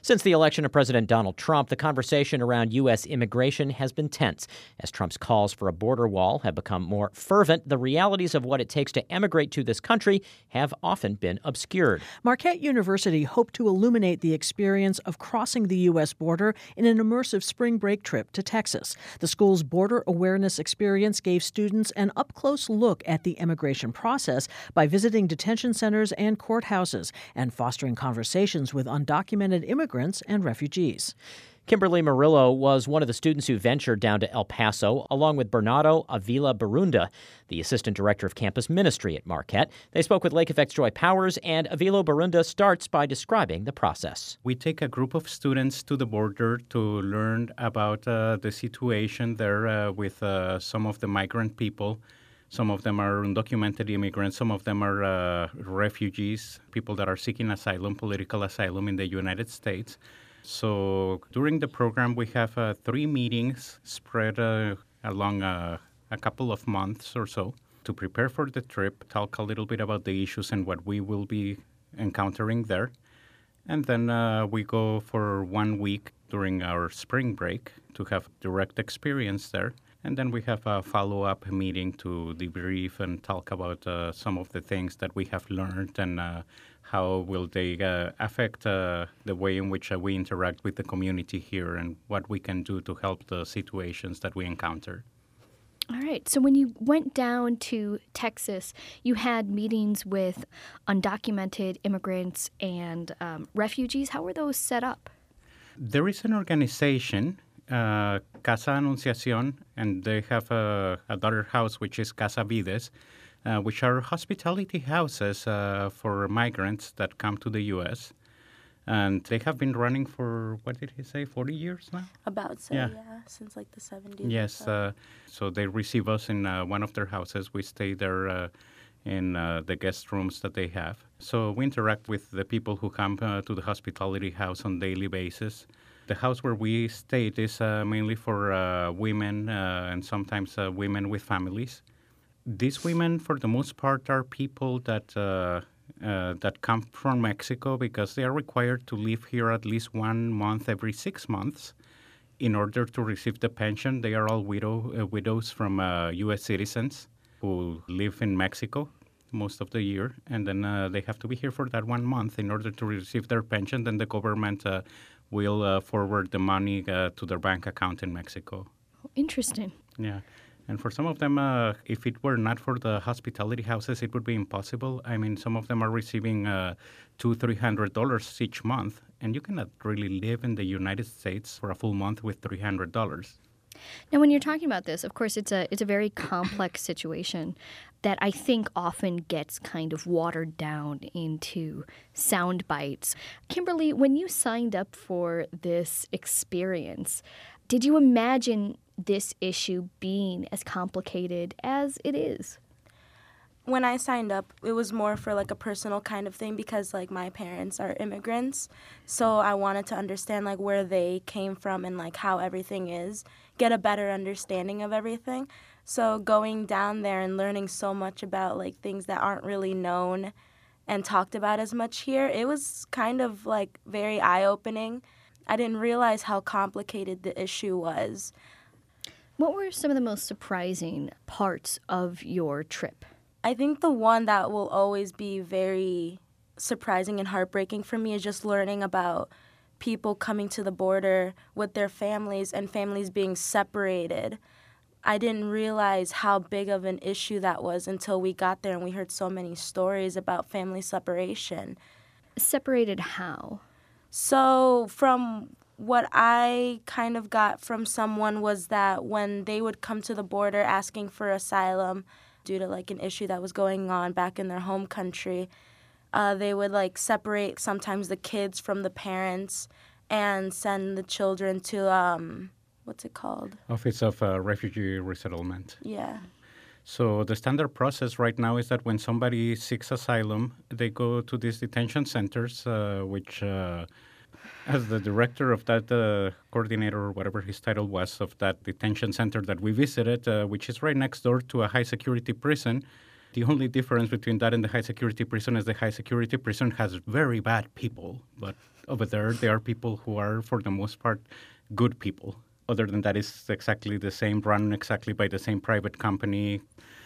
Since the election of President Donald Trump, the conversation around U.S. immigration has been tense. As Trump's calls for a border wall have become more fervent, the realities of what it takes to emigrate to this country have often been obscured. Marquette University hoped to illuminate the experience of crossing the U.S. border in an immersive spring break trip to Texas. The school's border awareness experience gave students an up-close look at the immigration process by visiting detention centers and courthouses and fostering conversations with undocumented immigrants and refugees. Kimberly Murillo was one of the students who ventured down to El Paso, along with Bernardo Avila Barunda, the assistant director of campus ministry at Marquette. They spoke with Lake Effect's Joy Powers, and Avila Barunda starts by describing the process. We take a group of students to the border to learn about the situation there with some of the migrant people. Some of them are undocumented immigrants. Some of them are refugees, people that are seeking asylum, political asylum in the United States. So during the program, we have 3 meetings spread along a couple of months or so to prepare for the trip, talk a little bit about the issues and what we will be encountering there. And then we go for 1 week during our spring break to have direct experience there. And then we have a follow-up meeting to debrief and talk about some of the things that we have learned and how will they affect the way in which we interact with the community here and what we can do to help the situations that we encounter. All right. So when you went down to Texas, you had meetings with undocumented immigrants and refugees. How were those set up? There is an organization, Casa Anunciación, and they have a daughter house, which is Casa Vides, which are hospitality houses for migrants that come to the U.S. And they have been running for, what did he say, 40 years now? About so, yeah since like the 70s. Yes, so they receive us in one of their houses. We stay there in the guest rooms that they have. So we interact with the people who come to the hospitality house on a daily basis. The house where we stayed is mainly for women and sometimes women with families. These women, for the most part, are people that come from Mexico because they are required to live here at least 1 month every 6 months in order to receive the pension. They are all widows from U.S. citizens who live in Mexico most of the year, and then they have to be here for that 1 month in order to receive their pension. Then the government will forward the money to their bank account in Mexico. Interesting. Yeah. And for some of them, if it were not for the hospitality houses, it would be impossible. I mean, some of them are receiving $200-300 each month, and you cannot really live in the United States for a full month with $300. Now, when you're talking about this, of course, it's a very complex situation that I think often gets kind of watered down into sound bites. Kimberly, when you signed up for this experience, did you imagine this issue being as complicated as it is? When I signed up, it was more for like a personal kind of thing because like my parents are immigrants. So I wanted to understand like where they came from and like how everything is, get a better understanding of everything. So going down there and learning so much about like things that aren't really known and talked about as much here, it was kind of like very eye-opening. I didn't realize how complicated the issue was. What were some of the most surprising parts of your trip? I think the one that will always be very surprising and heartbreaking for me is just learning about people coming to the border with their families and families being separated. I didn't realize how big of an issue that was until we got there and we heard so many stories about family separation. Separated how? So from what I kind of got from someone was that when they would come to the border asking for asylum due to like an issue that was going on back in their home country, they would like separate sometimes the kids from the parents and send the children to, what's it called? Office of Refugee Resettlement. Yeah. So the standard process right now is that when somebody seeks asylum, they go to these detention centers, which as the director of that coordinator or whatever his title was of that detention center that we visited, which is right next door to a high-security prison, The only difference between that and the high-security prison is the high-security prison has very bad people, but over there are people who are, for the most part, good people. Other than that, it's exactly the same, run exactly by the same private company.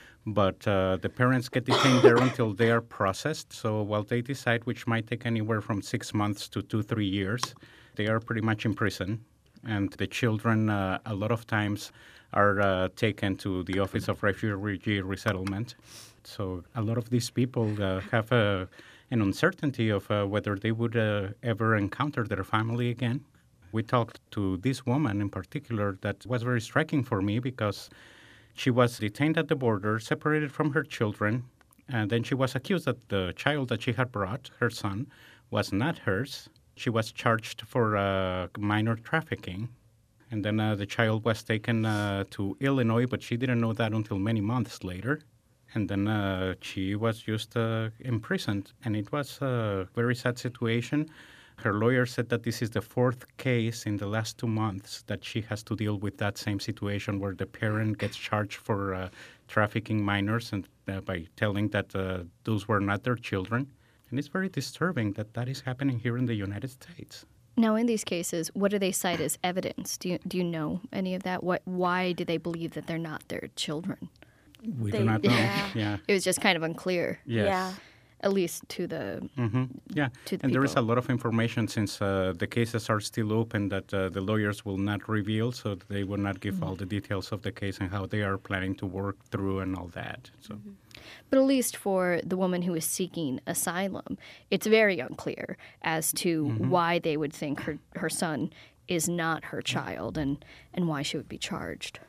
But the parents get detained there until they are processed. So while they decide, which might take anywhere from 6 months to 2-3 years, they are pretty much in prison. And the children, a lot of times, are taken to the Office of Refugee Resettlement. So a lot of these people have an uncertainty of whether they would ever encounter their family again. We talked to this woman in particular that was very striking for me because she was detained at the border, separated from her children, and then she was accused that the child that she had brought, her son, was not hers. She was charged for minor trafficking. And then the child was taken to Illinois, but she didn't know that until many months later. And then she was just imprisoned. And it was a very sad situation. Her lawyer said that this is the 4th case in the last 2 months that she has to deal with that same situation where the parent gets charged for trafficking minors and by telling that those were not their children. And it's very disturbing that that is happening here in the United States. Now, in these cases, what do they cite as evidence? Do you know any of that? Why do they believe that they're not their children? We do not know. Yeah. It was just kind of unclear. Yes. Yeah. At least to the Yeah, to the and there is a people. lot of information since the cases are still open that the lawyers will not reveal, so they will not give all the details of the case and how they are planning to work through and all that. So, But at least for the woman who is seeking asylum, it's very unclear as to why they would think her son is not her child and why she would be charged.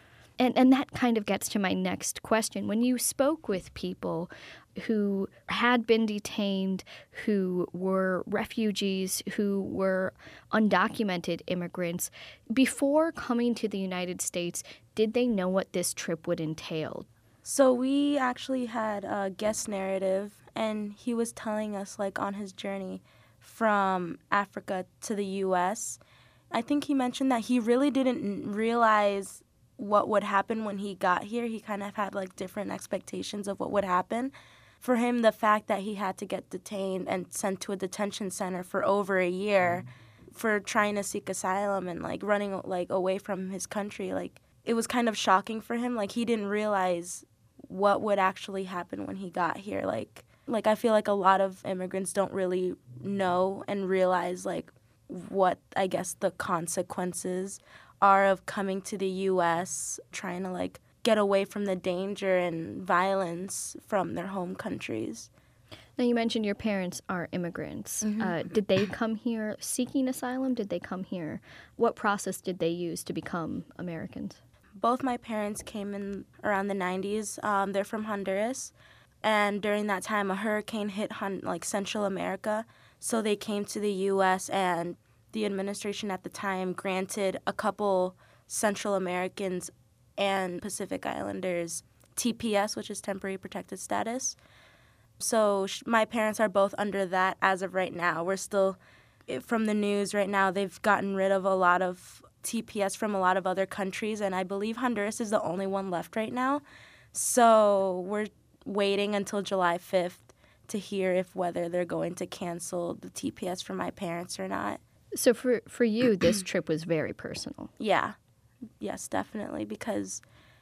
And that kind of gets to my next question. When you spoke with people who had been detained, who were refugees, who were undocumented immigrants, before coming to the United States, did they know what this trip would entail? So we actually had a guest narrative, and he was telling us, like, on his journey from Africa to the U.S. I think he mentioned that he really didn't realize what would happen when he got here. He kind of had, like, different expectations of what would happen. For him, the fact that he had to get detained and sent to a detention center for over a year for trying to seek asylum and, like, running, like, away from his country, like, it was kind of shocking for him. Like, he didn't realize what would actually happen when he got here. Like I feel like a lot of immigrants don't really know and realize, like, what, I guess, the consequences are of coming to the U.S., trying to, like, get away from the danger and violence from their home countries. Now, you mentioned your parents are immigrants. Did they come here seeking asylum? Did they come here? What process did they use to become Americans? Both my parents came in around the 90s. They're from Honduras. And during that time, a hurricane hit Central America. So they came to the U.S., and the administration at the time granted a couple Central Americans and Pacific Islanders TPS, which is Temporary Protected Status. So my parents are both under that as of right now. We're still, from the news right now, they've gotten rid of a lot of TPS from a lot of other countries, and I believe Honduras is the only one left right now. So we're waiting until July 5th to hear whether they're going to cancel the TPS for my parents or not. So for you, this trip was very personal. Yeah. Yes, definitely, because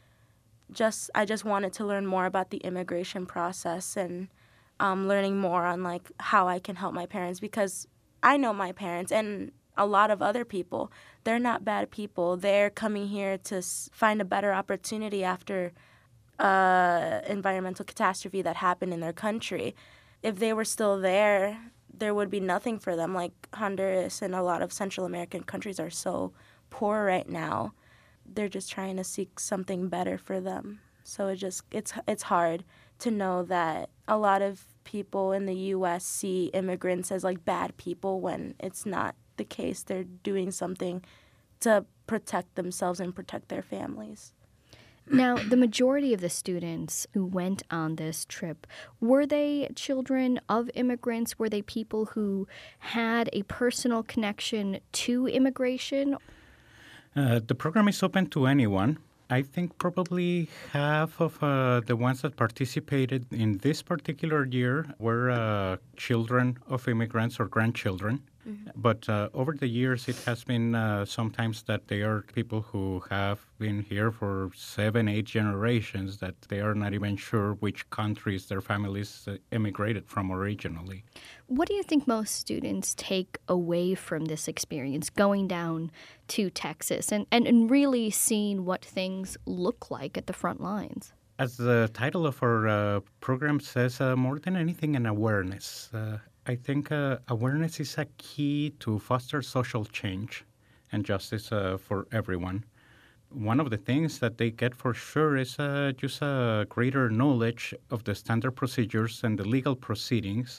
I just wanted to learn more about the immigration process and learning more on, like, how I can help my parents, because I know my parents and a lot of other people. They're not bad people. They're coming here to find a better opportunity after environmental catastrophe that happened in their country. If they were still there, there would be nothing for them. Like, Honduras and a lot of Central American countries are so poor right now. They're just trying to seek something better for them. So it's hard to know that a lot of people in the U.S. see immigrants as, like, bad people when it's not the case. They're doing something to protect themselves and protect their families. Now, the majority of the students who went on this trip, were they children of immigrants? Were they people who had a personal connection to immigration? The program is open to anyone. I think probably half of the ones that participated in this particular year were children of immigrants or grandchildren. But over the years, it has been sometimes that they are people who have been here for 7, 8 generations, that they are not even sure which countries their families immigrated from originally. What do you think most students take away from this experience, going down to Texas and really seeing what things look like at the front lines? As the title of our program says, more than anything, an awareness. I think awareness is a key to foster social change and justice for everyone. One of the things that they get for sure is just a greater knowledge of the standard procedures and the legal proceedings.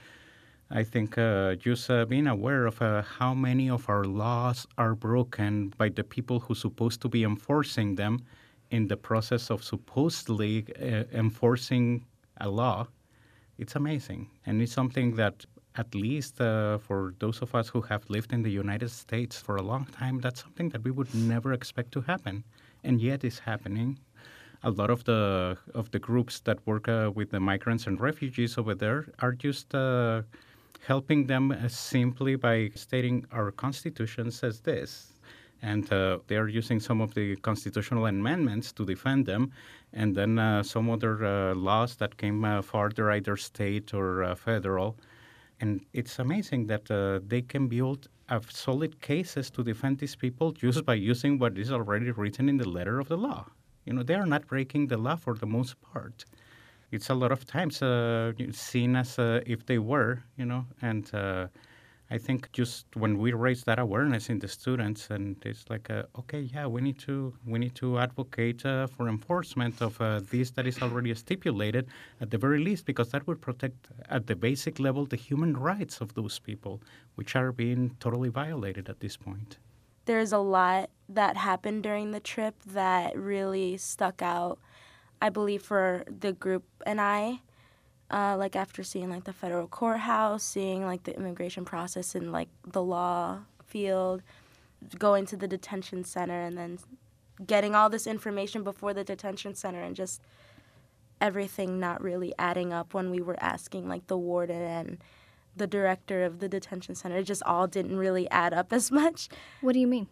I think just being aware of how many of our laws are broken by the people who are supposed to be enforcing them in the process of supposedly enforcing a law. It's amazing. And it's something that, at least for those of us who have lived in the United States for a long time, that's something that we would never expect to happen. And yet it's happening. A lot of the groups that work with the migrants and refugees over there are just helping them simply by stating our Constitution says this. And they are using some of the constitutional amendments to defend them, and then some other laws that came farther, either state or federal. And it's amazing that they can build solid cases to defend these people just by using what is already written in the letter of the law. You know, they are not breaking the law for the most part. It's a lot of times seen as if they were, you know, and I think just when we raise that awareness in the students, and it's like, okay, yeah, we need to advocate for enforcement of this that is already stipulated at the very least, because that would protect at the basic level the human rights of those people, which are being totally violated at this point. There's a lot that happened during the trip that really stuck out, I believe, for the group and I. Like after seeing like the federal courthouse, seeing like the immigration process in like the law field, going to the detention center and then getting all this information before the detention center, and just everything not really adding up when we were asking like the warden and the director of the detention center. It just all didn't really add up as much. What do you mean?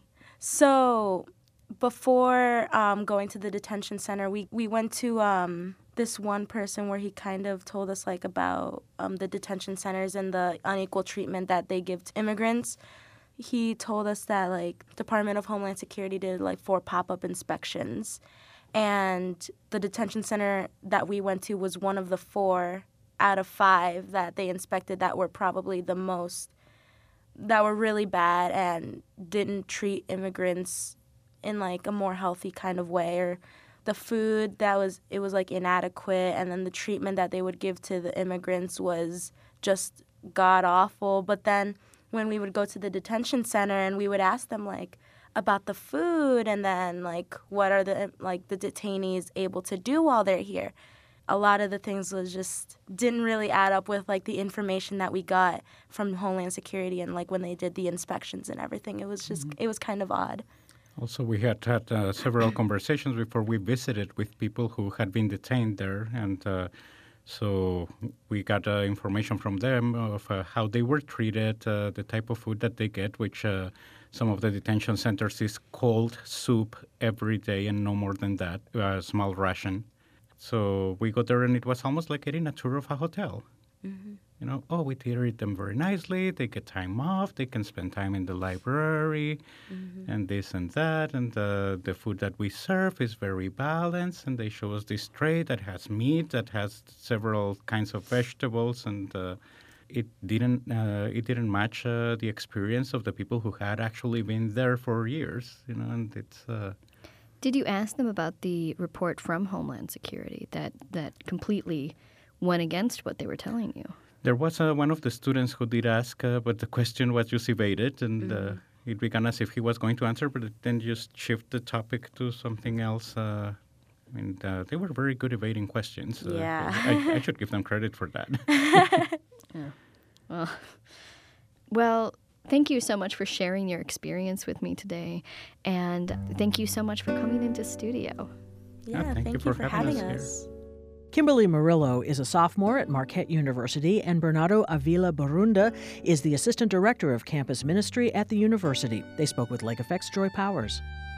So before going to the detention center, we went to this one person where he kind of told us like about the detention centers and the unequal treatment that they give to immigrants. He told us that like Department of Homeland Security did like 4 pop-up inspections, and the detention center that we went to was one of the 4 out of 5 that they inspected that were probably the most, that were really bad and didn't treat immigrants in like a more healthy kind of way, or the food it was like inadequate, and then the treatment that they would give to the immigrants was just god awful. But then when we would go to the detention center and we would ask them like about the food, and then like what are the detainees able to do while they're here, a lot of the things was just didn't really add up with like the information that we got from Homeland Security and like when they did the inspections and everything. It was just it was kind of odd. Also, we had several conversations before we visited with people who had been detained there, and so we got information from them of how they were treated, the type of food that they get, which some of the detention centers is cold soup every day and no more than that, a small ration. So we got there and it was almost like getting a tour of a hotel. Mm-hmm. You know, we treat them very nicely. They get time off. They can spend time in the library, and this and that. And the food that we serve is very balanced. And they show us this tray that has meat, that has several kinds of vegetables, and it didn't match the experience of the people who had actually been there for years. You know, and it's. Did you ask them about the report from Homeland Security that completely went against what they were telling you? There was one of the students who did ask, but the question was just evaded, and it began as if he was going to answer, but then just shift the topic to something else. They were very good evading questions. Yeah. I should give them credit for that. Yeah. Well, Thank you so much for sharing your experience with me today. And thank you so much for coming into studio. Yeah, thank you for having us. Kimberly Murillo is a sophomore at Marquette University, and Bernardo Avila Barunda is the assistant director of campus ministry at the university. They spoke with Lake Effect's Joy Powers.